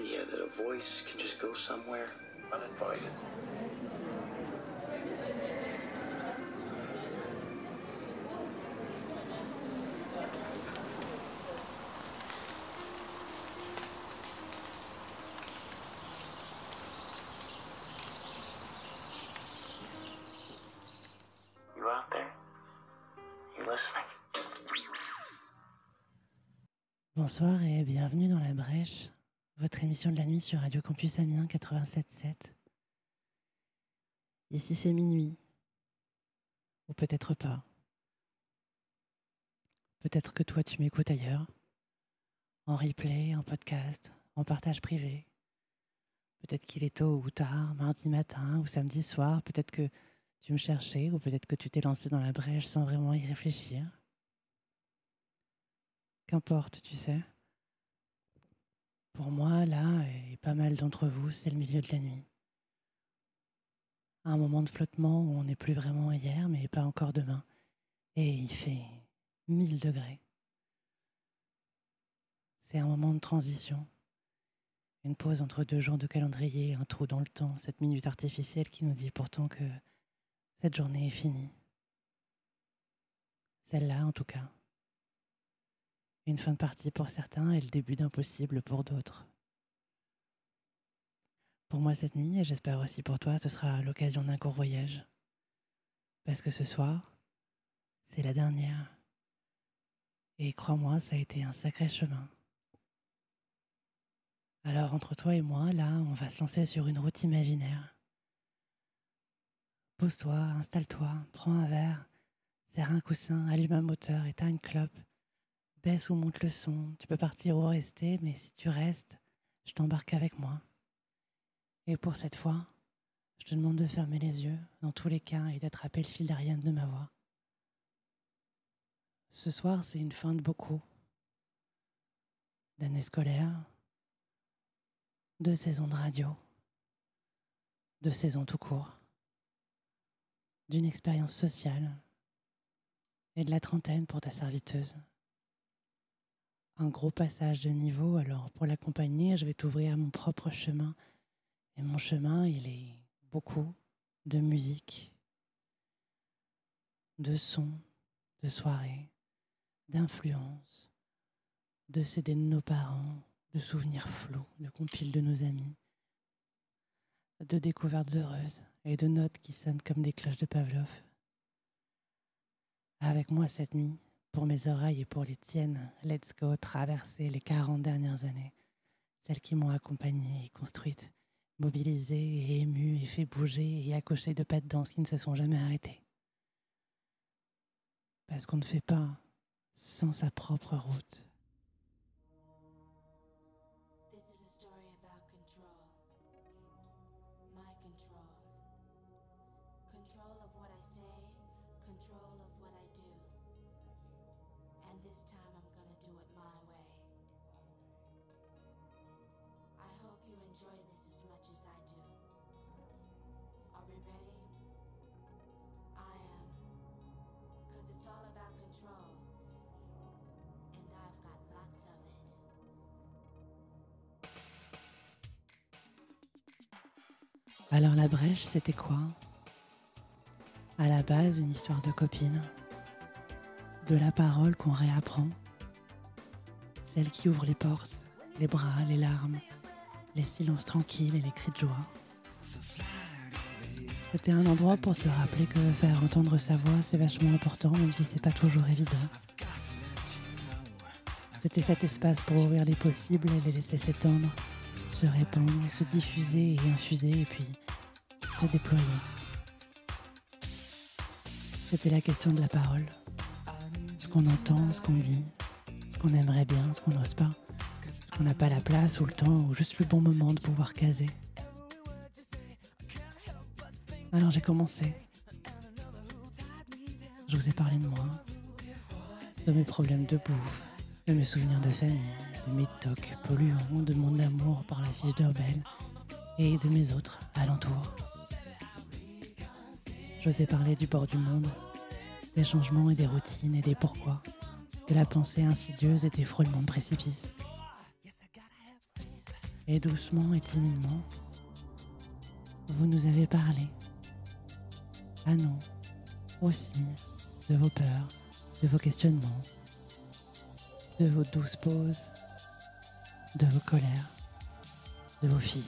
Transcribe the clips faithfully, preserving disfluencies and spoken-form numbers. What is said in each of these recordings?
idea that a voice can just go somewhere uninvited. You out there? You listening? Bonsoir et bienvenue dans La Brèche, votre émission de la nuit sur Radio Campus Amiens quatre-vingt-sept sept. Ici c'est minuit, ou peut-être pas. Peut-être que toi tu m'écoutes ailleurs, en replay, en podcast, en partage privé. Peut-être qu'il est tôt ou tard, mardi matin ou samedi soir, peut-être que tu me cherchais ou peut-être que tu t'es lancé dans la brèche sans vraiment y réfléchir. Qu'importe, tu sais. Pour moi, là, et pas mal d'entre vous, c'est le milieu de la nuit. Un moment de flottement où on n'est plus vraiment hier, mais pas encore demain. Et il fait mille degrés. C'est un moment de transition. Une pause entre deux jours de calendrier, un trou dans le temps, cette minute artificielle qui nous dit pourtant que cette journée est finie. Celle-là, en tout cas. Une fin de partie pour certains et le début d'impossible pour d'autres. Pour moi cette nuit, et j'espère aussi pour toi, ce sera l'occasion d'un court voyage. Parce que ce soir, c'est la dernière. Et crois-moi, ça a été un sacré chemin. Alors entre toi et moi, là, on va se lancer sur une route imaginaire. Pose-toi, installe-toi, prends un verre, serre un coussin, allume un moteur, éteins une clope. Baisse ou monte le son, tu peux partir ou rester, mais si tu restes, je t'embarque avec moi. Et pour cette fois, je te demande de fermer les yeux, dans tous les cas, et d'attraper le fil d'Ariane de ma voix. Ce soir, c'est une fin de beaucoup. D'année scolaire, de saison de radio, de saison tout court, d'une expérience sociale et de la trentaine pour ta serviteuse. Un gros passage de niveau, alors pour l'accompagner, je vais t'ouvrir mon propre chemin. Et mon chemin, il est beaucoup de musique, de sons, de soirées, d'influences, de C D de nos parents, de souvenirs flous, de compiles de nos amis, de découvertes heureuses et de notes qui sonnent comme des cloches de Pavlov. Avec moi cette nuit, pour mes oreilles et pour les tiennes, let's go traverser les quarante dernières années, celles qui m'ont accompagnée et construite, mobilisée et émue et fait bouger et accoucher de pas de danse qui ne se sont jamais arrêtées. Parce qu'on ne fait pas sans sa propre route. Alors la brèche, c'était quoi ? À la base, une histoire de copine, de la parole qu'on réapprend, celle qui ouvre les portes, les bras, les larmes, les silences tranquilles et les cris de joie. C'était un endroit pour se rappeler que faire entendre sa voix, c'est vachement important, même si c'est pas toujours évident. C'était cet espace pour ouvrir les possibles et les laisser s'étendre, se répandre, se diffuser et infuser, et puis se déployer. C'était la question de la parole. Ce qu'on entend, ce qu'on dit, ce qu'on aimerait bien, ce qu'on n'ose pas, ce qu'on n'a pas la place ou le temps ou juste le bon moment de pouvoir caser. Alors j'ai commencé. Je vous ai parlé de moi, de mes problèmes de bouffe, de mes souvenirs de famille, de mes tocs polluants, de mon amour par la fiche d'Urbel et de mes autres alentours. Je vous ai parlé du bord du monde, des changements et des routines et des pourquoi, de la pensée insidieuse et des frôlements de précipices. et doucement et timidement, vous nous avez parlé, à nous aussi, de vos peurs, de vos questionnements, de vos douces pauses, de vos colères, de vos filles.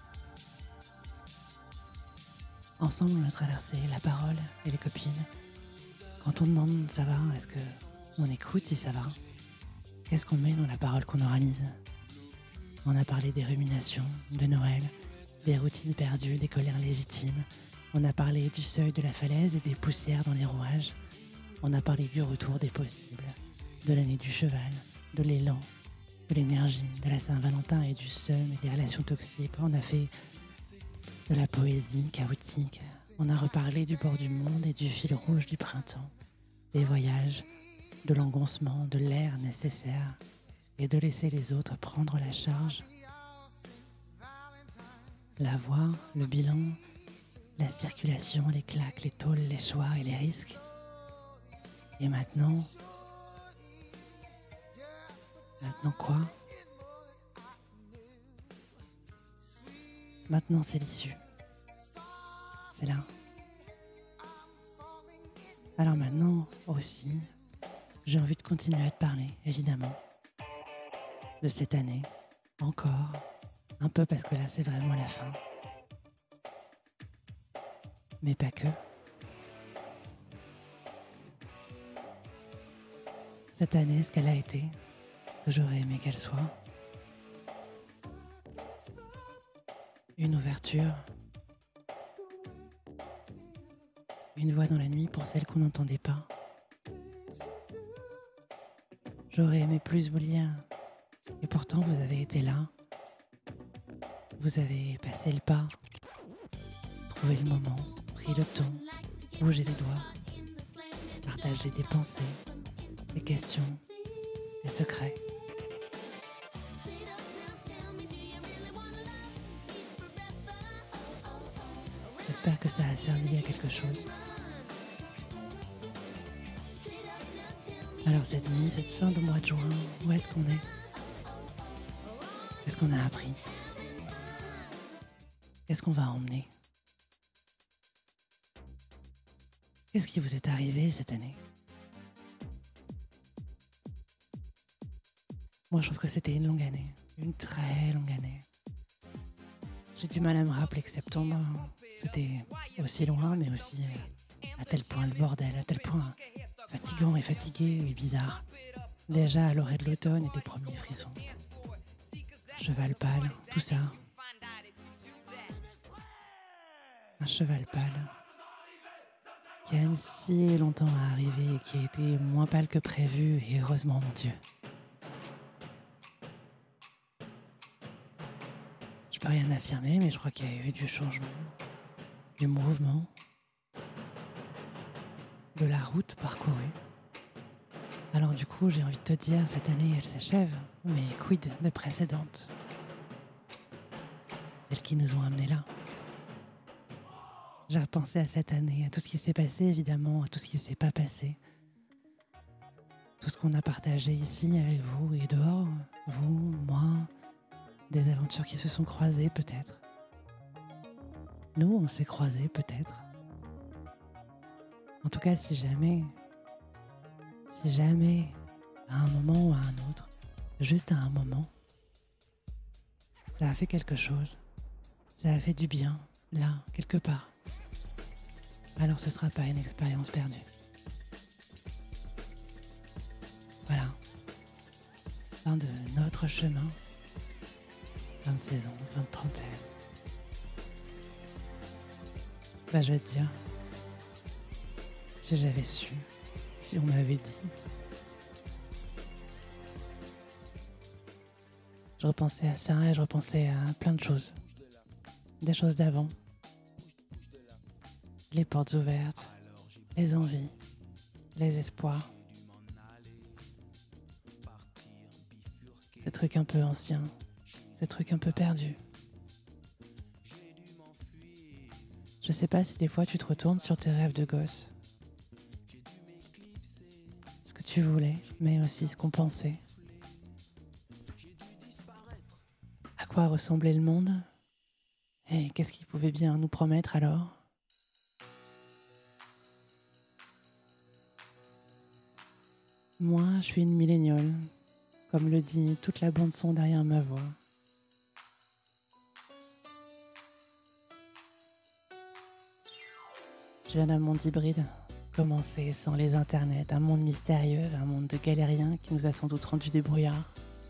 Ensemble, on a traversé la parole et les copines. Quand on demande ça va, est-ce que on écoute si ça va? Qu'est-ce qu'on met dans la parole qu'on oralise? On a parlé des ruminations, de Noël, des routines perdues, des colères légitimes. On a parlé du seuil de la falaise et des poussières dans les rouages. On a parlé du retour des possibles, de l'année du cheval, de l'élan, de l'énergie, de la Saint-Valentin et du seum et des relations toxiques. On a fait de la poésie chaotique. On a reparlé du bord du monde et du fil rouge du printemps, des voyages, de l'engoncement, de l'air nécessaire et de laisser les autres prendre la charge. La voix, le bilan, la circulation, les claques, les tôles, les choix et les risques. Et maintenant, maintenant quoi? Maintenant c'est l'issue. C'est là. Alors maintenant aussi, j'ai envie de continuer à te parler, évidemment, de cette année, encore, un peu parce que là c'est vraiment la fin. Mais pas que. Cette année, ce qu'elle a été, ce que j'aurais aimé qu'elle soit, une ouverture, une voix dans la nuit pour celles qu'on n'entendait pas. J'aurais aimé plus vous lire, et pourtant vous avez été là. Vous avez passé le pas, trouvé le moment, pris le temps, bougé les doigts, partagé des pensées, des questions, des secrets. J'espère que ça a servi à quelque chose. Alors cette nuit, cette fin de mois de juin, où est-ce qu'on est? Qu'est-ce qu'on a appris? Qu'est-ce qu'on va emmener? Qu'est-ce qui vous est arrivé cette année? Moi, je trouve que c'était une longue année, une très longue année. J'ai du mal à me rappeler que septembre, c'était aussi loin, mais aussi à tel point le bordel, à tel point fatigant et fatigué et bizarre. Déjà à l'orée de l'automne et des premiers frissons. Cheval pâle, tout ça. Un cheval pâle qui a mis si longtemps à arriver et qui a été moins pâle que prévu, et heureusement, mon Dieu. Je peux rien affirmer, mais je crois qu'il y a eu du changement, du mouvement, de la route parcourue. Alors du coup, j'ai envie de te dire, cette année, elle s'achève, mais quid de précédentes? Celles qui nous ont amenés là. J'ai repensé à cette année, à tout ce qui s'est passé, évidemment, à tout ce qui s'est pas passé. Tout ce qu'on a partagé ici avec vous et dehors, vous, moi, des aventures qui se sont croisées peut-être. Nous, on s'est croisés peut-être. En tout cas, si jamais, si jamais, à un moment ou à un autre, juste à un moment, ça a fait quelque chose, ça a fait du bien, là, quelque part, alors ce sera pas une expérience perdue. Voilà, fin de notre chemin, fin de saison, fin de trentaine. Bah, je vais te dire, si j'avais su, si on m'avait dit. Je repensais à ça et je repensais à plein de choses. Des choses d'avant. Les portes ouvertes, les envies, les espoirs. Ces trucs un peu anciens, ces trucs un peu perdus. Je sais pas si des fois tu te retournes sur tes rêves de gosse. Ce que tu voulais, mais aussi ce qu'on pensait. À quoi ressemblait le monde? Et qu'est-ce qu'il pouvait bien nous promettre alors? Moi, je suis une milléniale, comme le dit toute la bande-son derrière ma voix. Je viens d'un monde hybride, commencé sans les internets, un monde mystérieux, un monde de galériens qui nous a sans doute rendu débrouillards.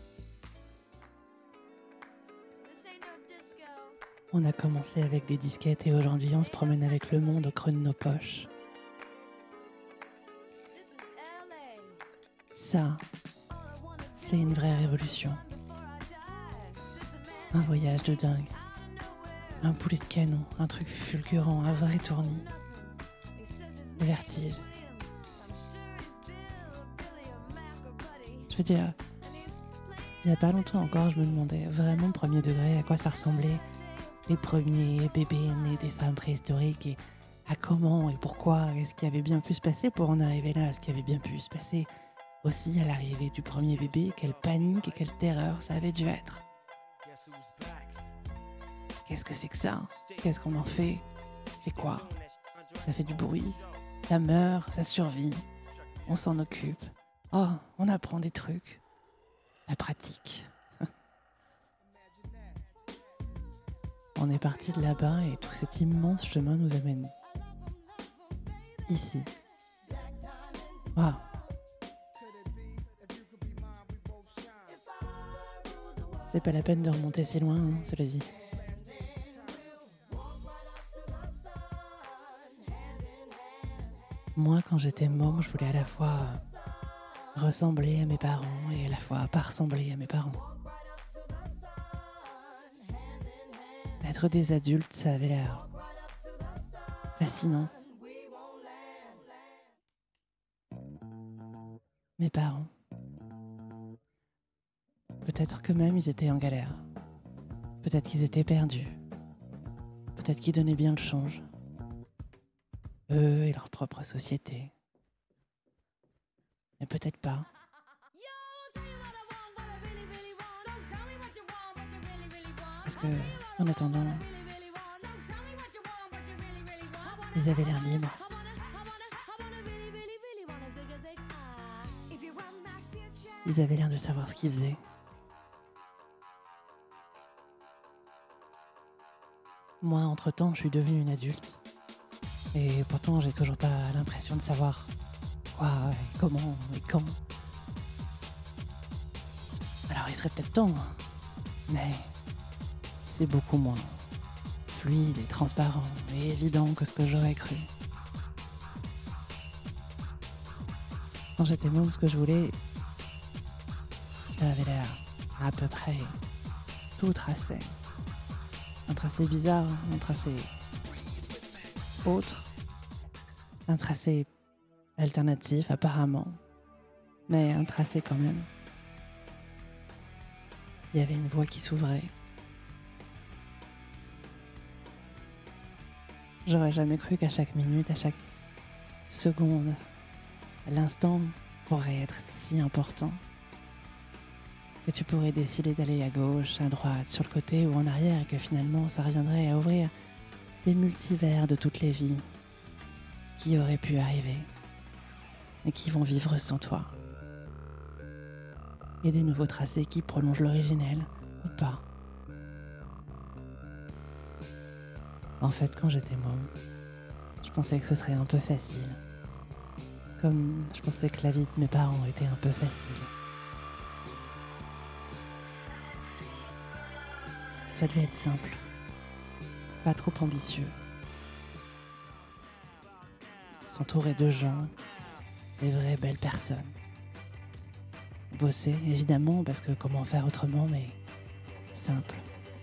On a commencé avec des disquettes et aujourd'hui on se promène avec le monde au creux de nos poches. Ça, c'est une vraie révolution. Un voyage de dingue. Un boulet de canon, un truc fulgurant, un vrai tournis. Vertige. Je veux dire, il n'y a pas longtemps encore, je me demandais vraiment premier degré à quoi ça ressemblait. Les premiers bébés nés des femmes préhistoriques et à comment et pourquoi, et ce qui avait bien pu se passer pour en arriver là, ce qui avait bien pu se passer aussi à l'arrivée du premier bébé, quelle panique et quelle terreur ça avait dû être. Qu'est-ce que c'est que ça? Qu'est-ce qu'on en fait? C'est quoi? Ça fait du bruit, ça meurt, ça survit, on s'en occupe. Oh, on apprend des trucs. La pratique. On est parti de là-bas et tout cet immense chemin nous amène ici. Waouh! C'est pas la peine de remonter si loin, hein, cela dit. Moi, quand j'étais môme, je voulais à la fois ressembler à mes parents et à la fois pas ressembler à mes parents. Être des adultes, ça avait l'air fascinant. Mes parents. Peut-être que même ils étaient en galère. Peut-être qu'ils étaient perdus. Peut-être qu'ils donnaient bien le change. Eux et leur propre société. Mais peut-être pas. Parce que, en attendant, ils avaient l'air libres. Ils avaient l'air de savoir ce qu'ils faisaient. Moi, entre-temps, je suis devenue une adulte. Et pourtant, j'ai toujours pas l'impression de savoir quoi, et comment, et quand. Alors, il serait peut-être temps, hein, mais c'est beaucoup moins fluide et transparent et évident que ce que j'aurais cru. Quand j'étais môme, ce que je voulais, ça avait l'air à peu près tout tracé. Un tracé bizarre, un tracé autre, un tracé alternatif apparemment, mais un tracé quand même. Il y avait une voie qui s'ouvrait. J'aurais jamais cru qu'à chaque minute, à chaque seconde, l'instant pourrait être si important. Que tu pourrais décider d'aller à gauche, à droite, sur le côté ou en arrière et que finalement ça reviendrait à ouvrir des multivers de toutes les vies qui auraient pu arriver et qui vont vivre sans toi. Et des nouveaux tracés qui prolongent l'originel ou pas. En fait, quand j'étais môme, je pensais que ce serait un peu facile. Comme je pensais que la vie de mes parents était un peu facile. Ça devait être simple, pas trop ambitieux. S'entourer de gens, des vraies belles personnes. Bosser, évidemment, parce que comment faire autrement, mais simple.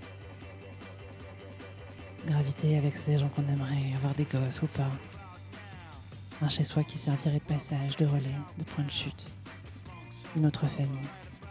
Graviter avec ces gens qu'on aimerait, avoir des gosses ou pas. Un chez-soi qui servirait de passage, de relais, de point de chute. Une autre famille.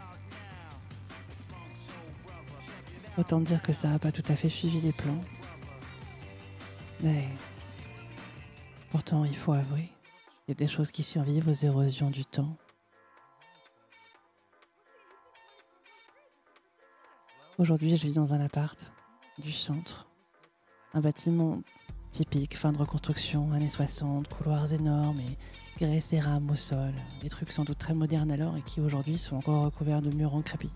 Autant dire que ça n'a pas tout à fait suivi les plans. Mais pourtant, il faut avouer, il y a des choses qui survivent aux érosions du temps. Aujourd'hui, je vis dans un appart du centre, un bâtiment typique, fin de reconstruction, années soixante, couloirs énormes et grès cérame au sol, des trucs sans doute très modernes alors et qui aujourd'hui sont encore recouverts de murs en crépi.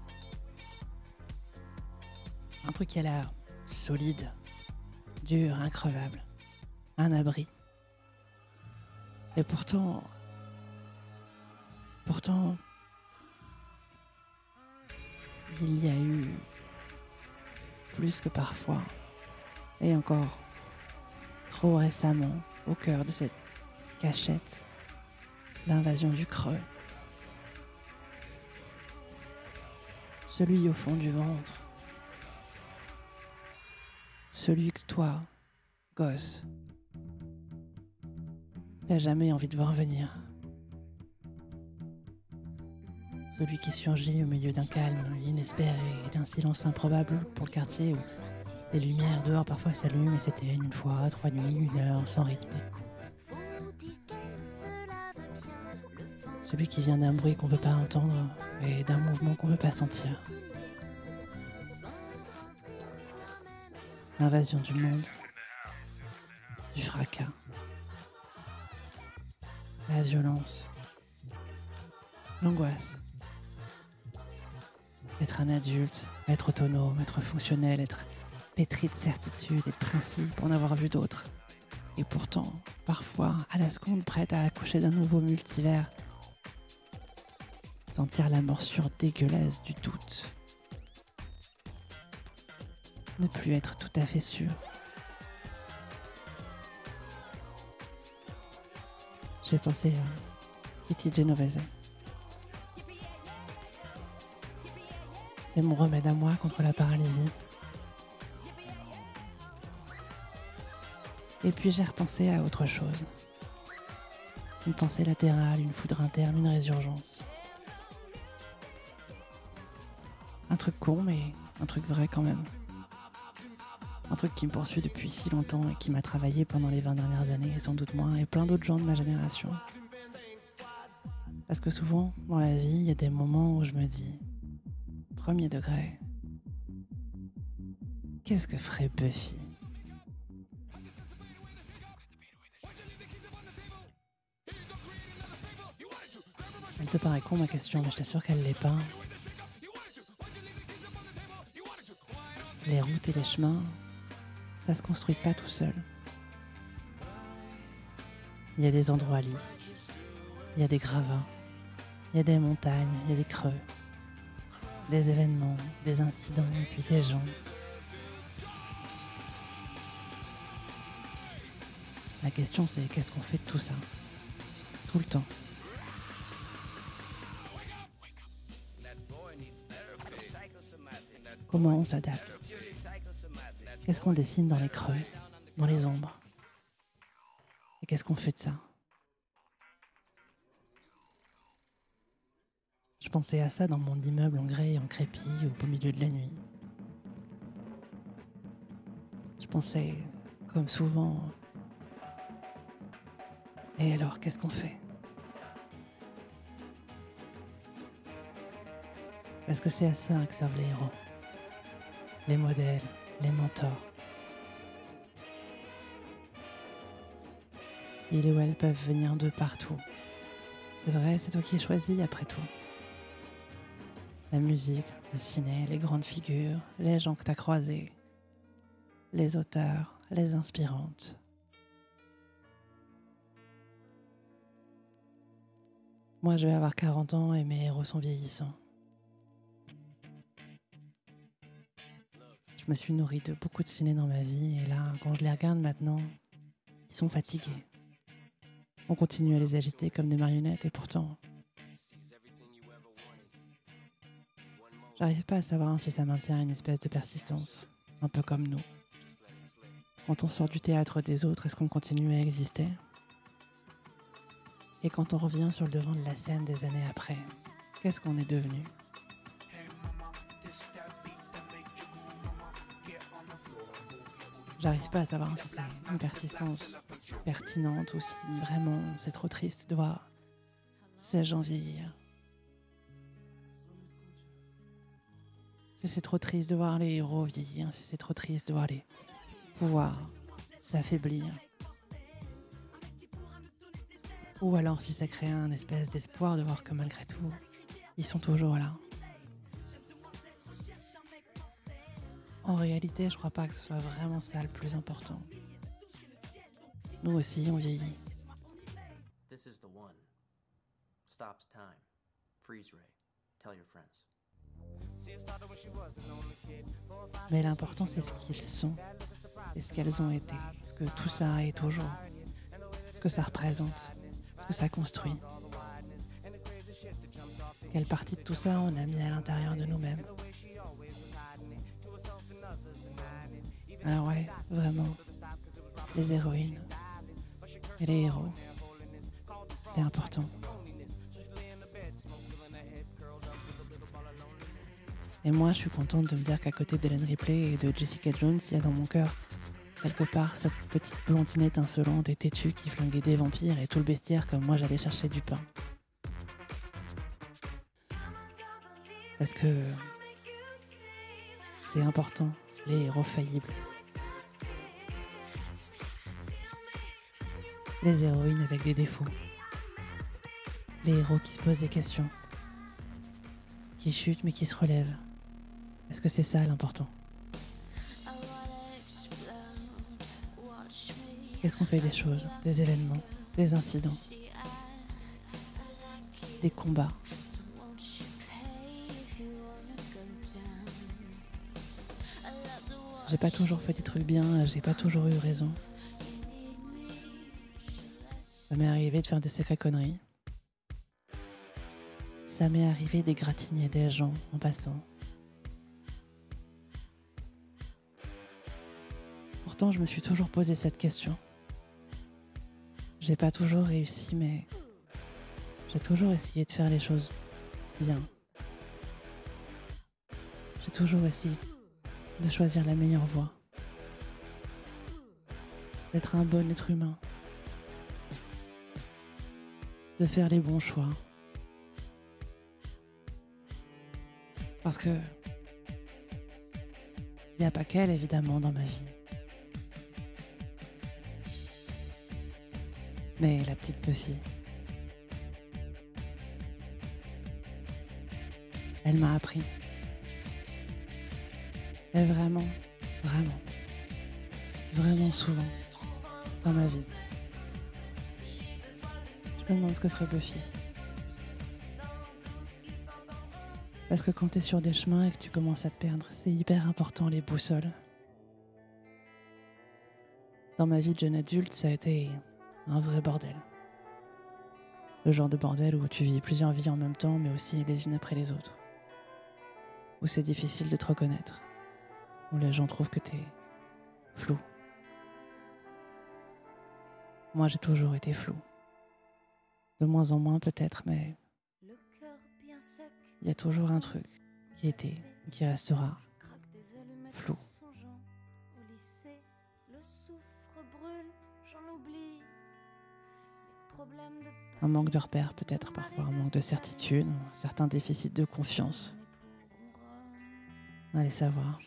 Un truc qui a l'air solide, dur, increvable, un abri. Et pourtant, pourtant, il y a eu plus que parfois, et encore trop récemment, au cœur de cette cachette, l'invasion du creux. Celui au fond du ventre. Celui que toi, gosse, t'as jamais envie de voir venir. Celui qui surgit au milieu d'un calme inespéré et d'un silence improbable pour le quartier où les lumières dehors parfois s'allument et s'éteignent une fois, trois nuits, une heure, sans rythme. Celui qui vient d'un bruit qu'on ne veut pas entendre et d'un mouvement qu'on ne veut pas sentir. L'invasion du monde, du fracas, la violence, l'angoisse. Être un adulte, être autonome, être fonctionnel, être pétri de certitude et de principes pour en avoir vu d'autres. Et pourtant, parfois, à la seconde prête à accoucher d'un nouveau multivers, sentir la morsure dégueulasse du doute. Ne plus être tout à fait sûr. J'ai pensé à Kitty Genovese. C'est mon remède à moi contre la paralysie. Et puis j'ai repensé à autre chose. Une pensée latérale, une foudre interne, une résurgence. Un truc con, mais un truc vrai quand même. Un truc qui me poursuit depuis si longtemps et qui m'a travaillé pendant les vingt dernières années, et sans doute moi, et plein d'autres gens de ma génération. Parce que souvent, dans la vie, il y a des moments où je me dis, premier degré, qu'est-ce que ferait Buffy ? Elle te paraît con ma question, mais je t'assure qu'elle l'est pas. Les routes et les chemins, ça se construit pas tout seul. Il y a des endroits lisses, il y a des gravats, il y a des montagnes, il y a des creux, des événements, des incidents et puis des gens. La question c'est qu'est-ce qu'on fait de tout ça ? Tout le temps. Comment on s'adapte ? Qu'est-ce qu'on dessine dans les creux, dans les ombres ? Et qu'est-ce qu'on fait de ça ? Je pensais à ça dans mon immeuble en grès et en crépi au beau milieu de la nuit. Je pensais, comme souvent, et alors, qu'est-ce qu'on fait ? Parce que c'est à ça que servent les héros. Les modèles, les mentors. Il ou elles peuvent venir de partout. C'est vrai, c'est toi qui as choisi après tout. La musique, le ciné, les grandes figures, les gens que t'as croisés, les auteurs, les inspirantes. Moi, je vais avoir quarante ans et mes héros sont vieillissants. Je me suis nourrie de beaucoup de ciné dans ma vie et là, quand je les regarde maintenant, ils sont fatigués. On continue à les agiter comme des marionnettes et pourtant, j'arrive pas à savoir si ça maintient une espèce de persistance, un peu comme nous. Quand on sort du théâtre des autres, est-ce qu'on continue à exister ? Et quand on revient sur le devant de la scène des années après, qu'est-ce qu'on est devenu ? J'arrive pas à savoir si c'est une persistance pertinente ou si vraiment c'est trop triste de voir ces gens vieillir. Si c'est trop triste de voir les héros vieillir, si c'est trop triste de voir les pouvoirs s'affaiblir, ou alors si ça crée un espèce d'espoir de voir que malgré tout, ils sont toujours là. En réalité, je crois pas que ce soit vraiment ça le plus important. Nous aussi, on vieillit. This is the one. Stops time. Freeze ray. Tell your friends. Mais l'important, c'est ce qu'ils sont et ce qu'elles ont été, ce que tout ça est toujours, ce que ça représente, ce que ça construit. Quelle partie de tout ça on a mis à l'intérieur de nous-mêmes. Alors ouais, vraiment, les héroïnes et les héros, c'est important. Et moi, je suis contente de me dire qu'à côté d'Ellen Ripley et de Jessica Jones, il y a dans mon cœur, quelque part, cette petite blondinette insolente et têtue qui flinguait des vampires et tout le bestiaire comme moi j'allais chercher du pain. Parce que c'est important, les héros faillibles. Les héroïnes avec des défauts. Les héros qui se posent des questions. Qui chutent mais qui se relèvent. Est-ce que c'est ça l'important? Qu'est-ce qu'on fait des choses, des événements, des incidents, des combats? J'ai pas toujours fait des trucs bien, j'ai pas toujours eu raison. Ça m'est arrivé de faire des sacrées conneries. Ça m'est arrivé d'égratigner des gens en passant. Pourtant, je me suis toujours posé cette question. J'ai pas toujours réussi, mais j'ai toujours essayé de faire les choses bien. J'ai toujours essayé de choisir la meilleure voie. D'être un bon être humain. De faire les bons choix. Parce que il n'y a pas qu'elle, évidemment, dans ma vie. Mais la petite Buffy, elle m'a appris. Et vraiment, vraiment, vraiment souvent dans ma vie. Je me demande ce que ferait Buffy. Parce que quand t'es sur des chemins et que tu commences à te perdre, c'est hyper important les boussoles. Dans ma vie de jeune adulte, ça a été un vrai bordel. Le genre de bordel où tu vis plusieurs vies en même temps, mais aussi les unes après les autres. Où c'est difficile de te reconnaître. Où les gens trouvent que t'es flou. Moi, j'ai toujours été flou. De moins en moins peut-être, mais il y a toujours un truc qui était, qui restera flou. Un manque de repères peut-être parfois, un manque de certitude, certains déficits de confiance. Allez savoir.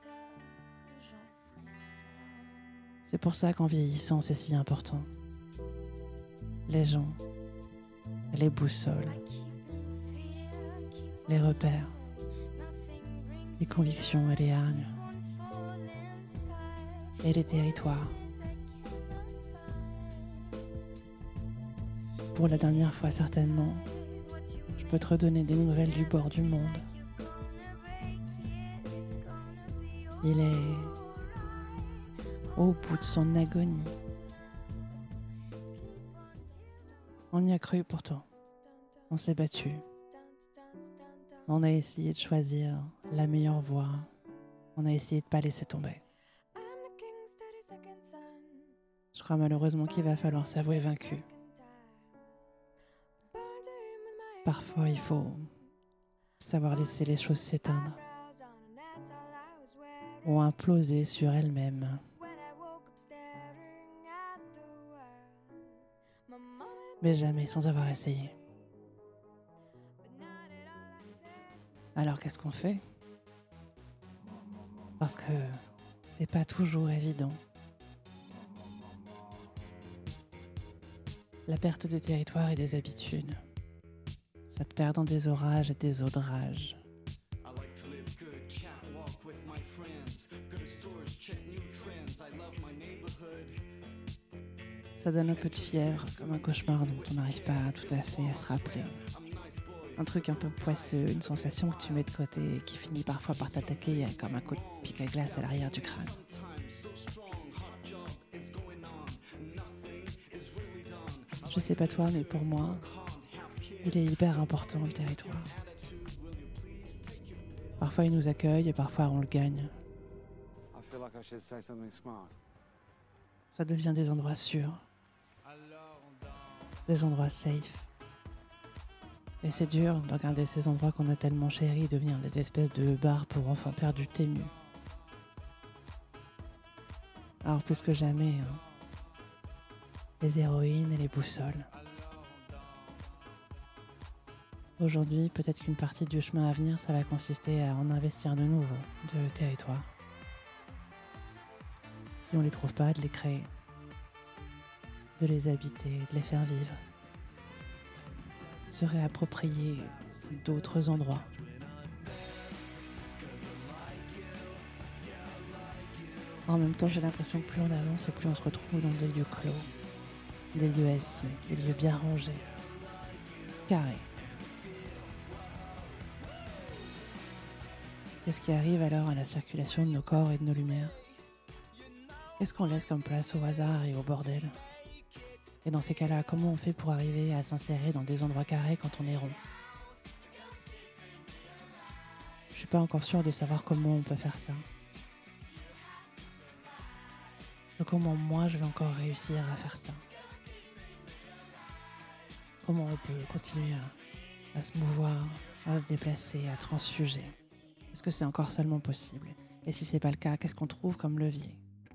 C'est pour ça qu'en vieillissant, c'est si important. Les gens, les boussoles, les repères, les convictions et les hargnes, et les territoires. Pour la dernière fois certainement, je peux te redonner des nouvelles du bord du monde. Il est au bout de son agonie. On y a cru pourtant. On s'est battu. On a essayé de choisir la meilleure voie. On a essayé de ne pas laisser tomber. Je crois malheureusement qu'il va falloir s'avouer vaincu. Parfois, il faut savoir laisser les choses s'éteindre ou imploser sur elles-mêmes. Mais jamais sans avoir essayé. Alors qu'est-ce qu'on fait? Parce que c'est pas toujours évident. La perte des territoires et des habitudes, ça te perd dans des orages et des audrages. Ça donne un peu de fièvre, comme un cauchemar dont on n'arrive pas tout à fait à se rappeler. Un truc un peu poisseux, une sensation que tu mets de côté et qui finit parfois par t'attaquer comme un coup de pic à glace à l'arrière du crâne. Je sais pas toi, mais pour moi, il est hyper important le territoire. Parfois il nous accueille et parfois on le gagne. Ça devient des endroits sûrs, des endroits safe. Et c'est dur de regarder ces endroits qu'on a tellement chéris devenir des espèces de bars pour enfants perdus témus. Alors plus que jamais, hein, les héroïnes et les boussoles. Aujourd'hui, peut-être qu'une partie du chemin à venir, ça va consister à en investir de nouveau de territoire. Si on les trouve pas, de les créer, de les habiter, de les faire vivre, se réapproprier d'autres endroits. En même temps, j'ai l'impression que plus on avance et plus on se retrouve dans des lieux clos, des lieux assis, des lieux bien rangés, carrés. Qu'est-ce qui arrive alors à la circulation de nos corps et de nos lumières ? Qu'est-ce qu'on laisse comme place au hasard et au bordel ? Et dans ces cas-là, comment on fait pour arriver à s'insérer dans des endroits carrés quand on est rond ? Je suis pas encore sûre de savoir comment on peut faire ça. Donc comment moi je vais encore réussir à faire ça ? Comment on peut continuer à, à se mouvoir, à se déplacer, à transfuger ? Est-ce que c'est encore seulement possible ? Et si c'est pas le cas, qu'est-ce qu'on trouve comme levier ?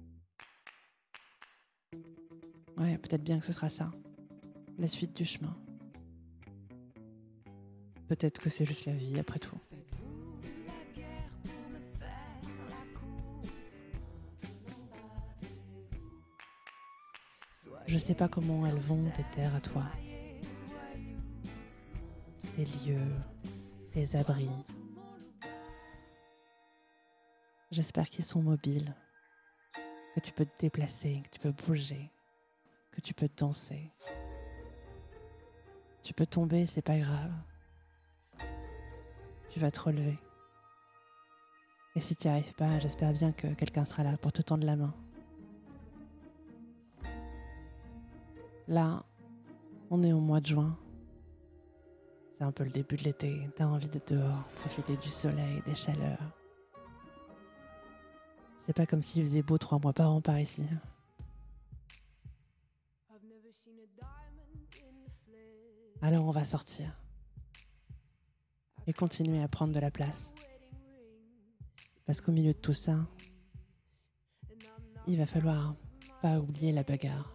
Ouais, peut-être bien que ce sera ça, la suite du chemin. Peut-être que c'est juste la vie après tout. Je sais pas comment elles vont tes terres à toi, tes lieux, tes abris. J'espère qu'ils sont mobiles, que tu peux te déplacer, que tu peux bouger, que tu peux danser. Tu peux tomber, c'est pas grave. Tu vas te relever. Et si tu n'y arrives pas, j'espère bien que quelqu'un sera là pour te tendre la main. Là, on est au mois de juin. C'est un peu le début de l'été. T'as envie d'être dehors, profiter du soleil, des chaleurs. C'est pas comme s'il faisait beau trois mois par an par ici. Alors on va sortir et continuer à prendre de la place. Parce qu'au milieu de tout ça, il va falloir pas oublier la bagarre.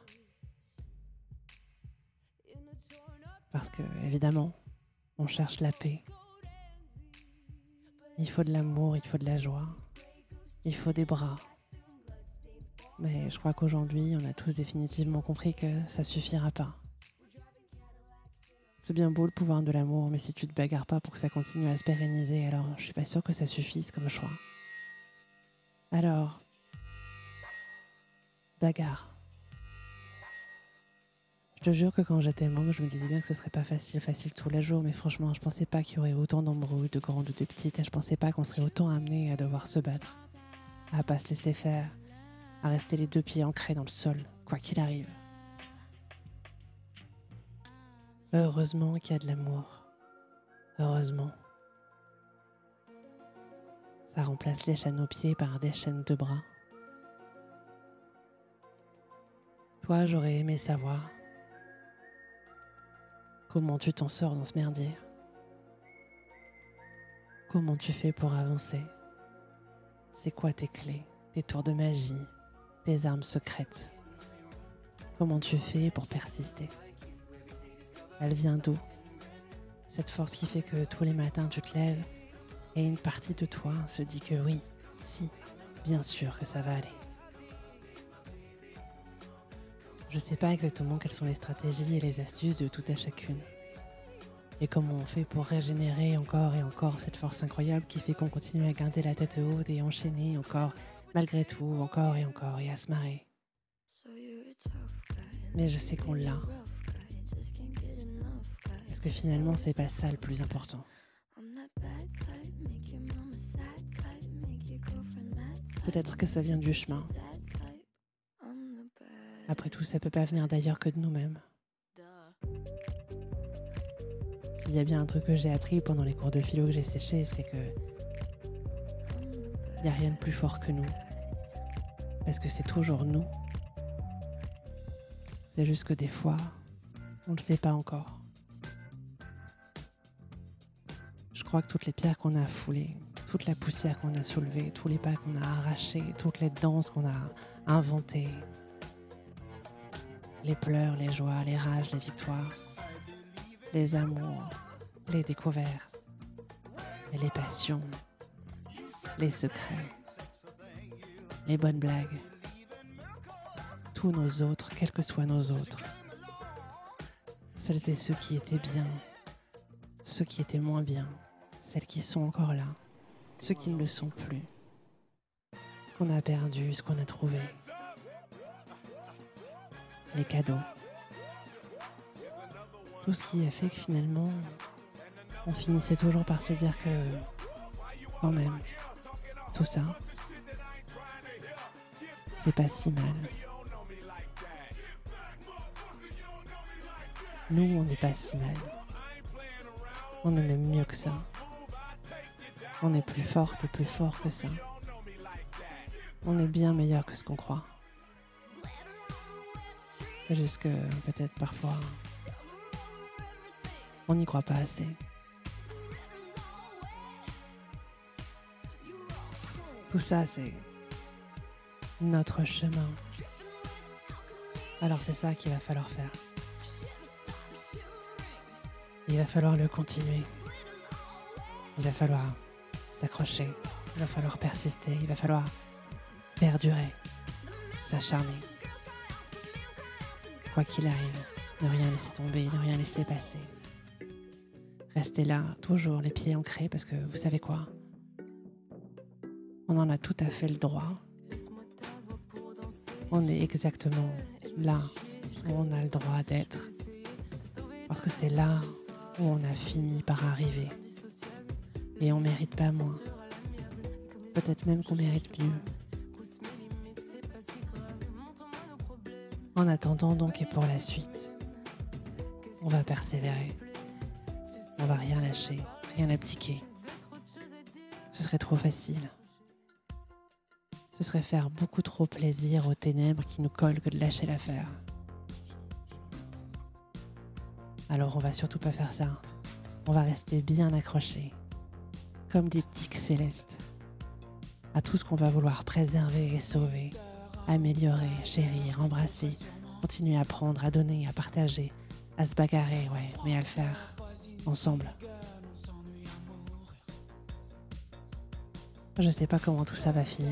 Parce que, évidemment, on cherche la paix. Il faut de l'amour, il faut de la joie. Il faut des bras. Mais je crois qu'aujourd'hui, on a tous définitivement compris que ça suffira pas. C'est bien beau le pouvoir de l'amour, mais si tu te bagarres pas pour que ça continue à se pérenniser, alors je suis pas sûre que ça suffise comme choix. Alors, bagarre. Je te jure que quand j'étais môme, je me disais bien que ce serait pas facile, facile tous les jours, mais franchement, je pensais pas qu'il y aurait autant d'embrouilles, de grandes ou de petites, et je pensais pas qu'on serait autant amenés à devoir se battre, à pas se laisser faire, à rester les deux pieds ancrés dans le sol, quoi qu'il arrive. Heureusement qu'il y a de l'amour. Heureusement. Ça remplace les chaînes aux pieds par des chaînes de bras. Toi, j'aurais aimé savoir comment tu t'en sors dans ce merdier. Comment tu fais pour avancer ? C'est quoi tes clés, tes tours de magie, tes armes secrètes ? Comment tu fais pour persister ? Elle vient d'où ? Cette force qui fait que tous les matins tu te lèves et une partie de toi se dit que oui, si, Bien sûr que ça va aller. Je sais pas exactement quelles sont les stratégies et les astuces de tout à chacune. Et comment on fait pour régénérer encore et encore cette force incroyable qui fait qu'on continue à garder la tête haute et enchaîner encore, malgré tout, encore et encore, et à se marrer. Mais je sais qu'on l'a. Parce que finalement, c'est pas ça le plus important. Peut-être que ça vient du chemin. Après tout, ça peut pas venir d'ailleurs que de nous-mêmes. S'il y a bien un truc que j'ai appris pendant les cours de philo que j'ai séché, c'est que il n'y a rien de plus fort que nous. Parce que c'est toujours nous. C'est juste que des fois, on ne le sait pas encore. Je crois que toutes les pierres qu'on a foulées, toute la poussière qu'on a soulevée, tous les pas qu'on a arrachés, toutes les danses qu'on a inventées, les pleurs, les joies, les rages, les victoires, les amours, les découvertes, et les passions, les secrets, les bonnes blagues, tous nos autres, quels que soient nos autres, celles et ceux qui étaient bien, ceux qui étaient moins bien, celles qui sont encore là, ceux qui ne le sont plus, ce qu'on a perdu, ce qu'on a trouvé, les cadeaux, tout ce qui a fait que finalement on finissait toujours par se dire que quand même tout ça c'est pas si mal. Nous on n'est pas si mal, on est même mieux que ça, on est plus forte et plus fort que ça, on est bien meilleur que ce qu'on croit. C'est juste que peut-être parfois on n'y croit pas assez. Tout ça, c'est notre chemin. Alors c'est ça qu'il va falloir faire. Il va falloir le continuer. Il va falloir s'accrocher. Il va falloir persister. Il va falloir perdurer. S'acharner. Quoi qu'il arrive, ne rien laisser tomber, ne rien laisser passer. Restez là, toujours les pieds ancrés, parce que vous savez quoi ? On en a tout à fait le droit. On est exactement là où on a le droit d'être. Parce que c'est là où on a fini par arriver. Et on mérite pas moins. Peut-être même qu'on mérite mieux. En attendant donc et pour la suite, on va persévérer. On va rien lâcher, rien abdiquer. Ce serait trop facile. Ce serait faire beaucoup trop plaisir aux ténèbres qui nous collent que de lâcher l'affaire. Alors on va surtout pas faire ça. On va rester bien accrochés, comme des tiques célestes, à tout ce qu'on va vouloir préserver et sauver, améliorer, chérir, embrasser, continuer à prendre, à donner, à partager, à se bagarrer, ouais, mais à le faire ensemble. Je sais pas comment tout ça va finir.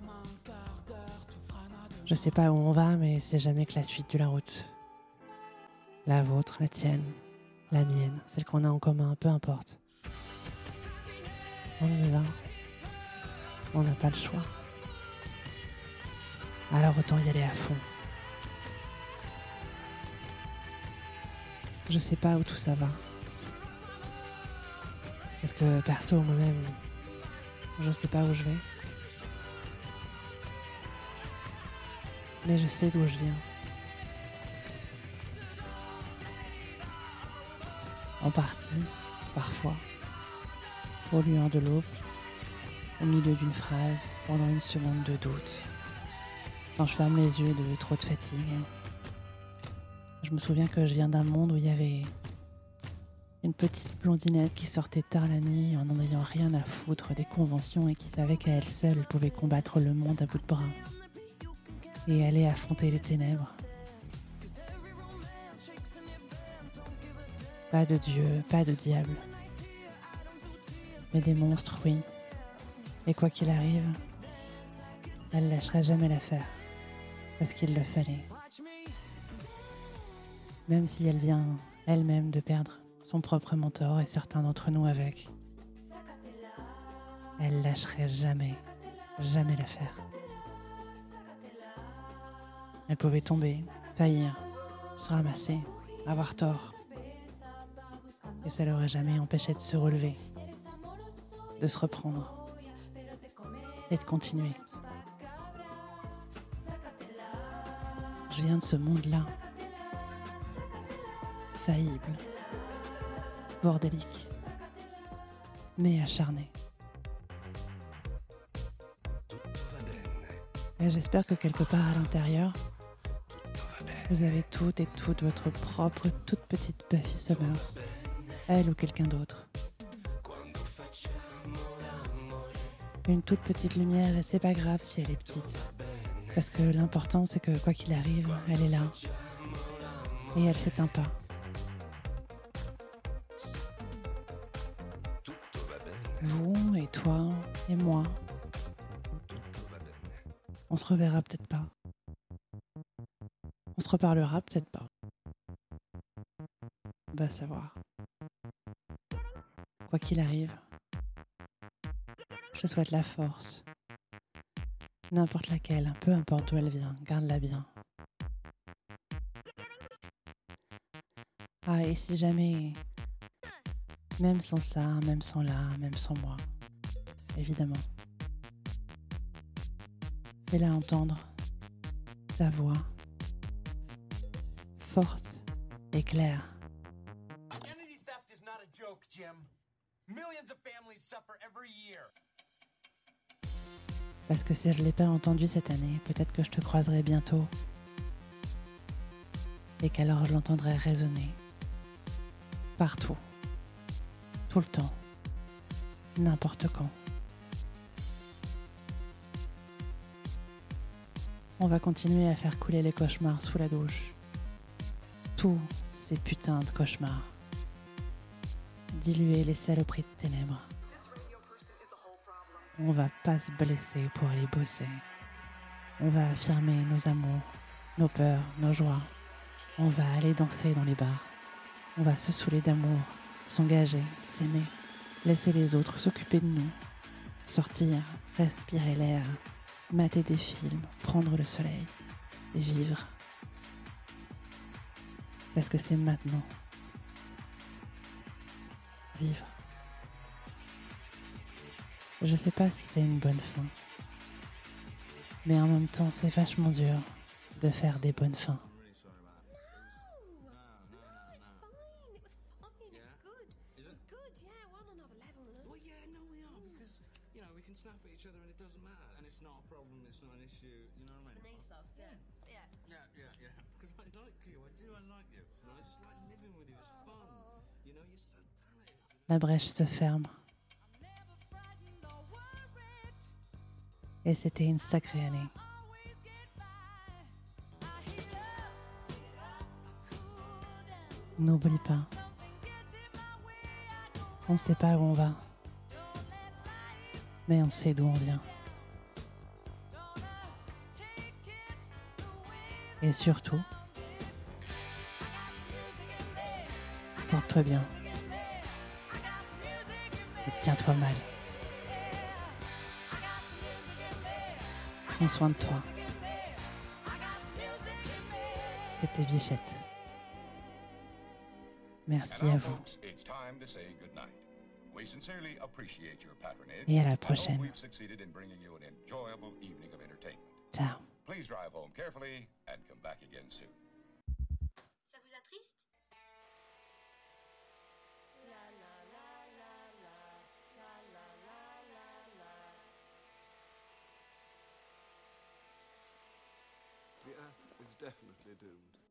Je sais pas où on va, mais c'est jamais que la suite de la route. La vôtre, la tienne, la mienne, celle qu'on a en commun, peu importe. On y va. On n'a pas le choix. Alors autant y aller à fond. Je sais pas où tout ça va. Parce que perso, moi-même, je sais pas où je vais. Mais je sais d'où je viens. En partie, parfois, aux lueurs de l'aube, au milieu d'une phrase, pendant une seconde de doute, quand je ferme les yeux de trop de fatigue. Je me souviens que je viens d'un monde où il y avait une petite blondinette qui sortait tard la nuit en n'en ayant rien à foutre des conventions et qui savait qu'à elle seule elle pouvait combattre le monde à bout de bras et aller affronter les ténèbres. Pas de Dieu, pas de diable, mais des monstres, oui. Et quoi qu'il arrive, Elle lâcherait jamais l'affaire, parce qu'il le fallait. Même si elle vient elle-même de perdre son propre mentor et certains d'entre nous avec, elle lâcherait jamais, jamais l'affaire. Elle pouvait tomber, faillir, se ramasser, avoir tort. Et ça l'aurait jamais empêché de se relever, de se reprendre et de continuer. Je viens de ce monde-là, faillible, bordélique, mais acharné. Et j'espère que quelque part à l'intérieur, vous avez toutes et toutes votre propre toute petite Buffy Summers, elle ou quelqu'un d'autre. Une toute petite lumière et c'est pas grave si elle est petite. Parce que l'important c'est que quoi qu'il arrive, elle est là. Et elle s'éteint pas. Vous et toi et moi, on se reverra peut-être pas. On se reparlera peut-être pas. Va savoir. Quoi qu'il arrive, je te souhaite la force. N'importe laquelle, peu importe d'où elle vient, garde-la bien. Ah, et si jamais, même sans ça, même sans là, même sans moi, évidemment, fais-la entendre, ta voix, forte et claire. Identity theft is not a joke, Jim. Millions of families suffer every year. Parce que si je ne l'ai pas entendu cette année, peut-être que je te croiserai bientôt. Et qu'alors je l'entendrai résonner. Partout. Tout le temps. N'importe quand. On va continuer à faire couler les cauchemars sous la douche. Tous ces putains de cauchemars. Diluer les saloperies de ténèbres. On va pas se blesser pour aller bosser. On va affirmer nos amours, nos peurs, nos joies. On va aller danser dans les bars. On va se saouler d'amour, s'engager, s'aimer, laisser les autres s'occuper de nous. Sortir, respirer l'air, mater des films, prendre le soleil et vivre. Parce que c'est maintenant. Vivre. Je sais pas si c'est une bonne fin. Mais en même temps, c'est vachement dur de faire des bonnes fins. La brèche se ferme. Et c'était une sacrée année. N'oublie pas. On ne sait pas où on va. Mais on sait d'où on vient. Et surtout, porte-toi bien. Et tiens-toi mal. Prends soin de toi. C'était Bichette. Merci à vous. Et à la prochaine. Ciao. Ça vous attriste? The Earth is definitely doomed.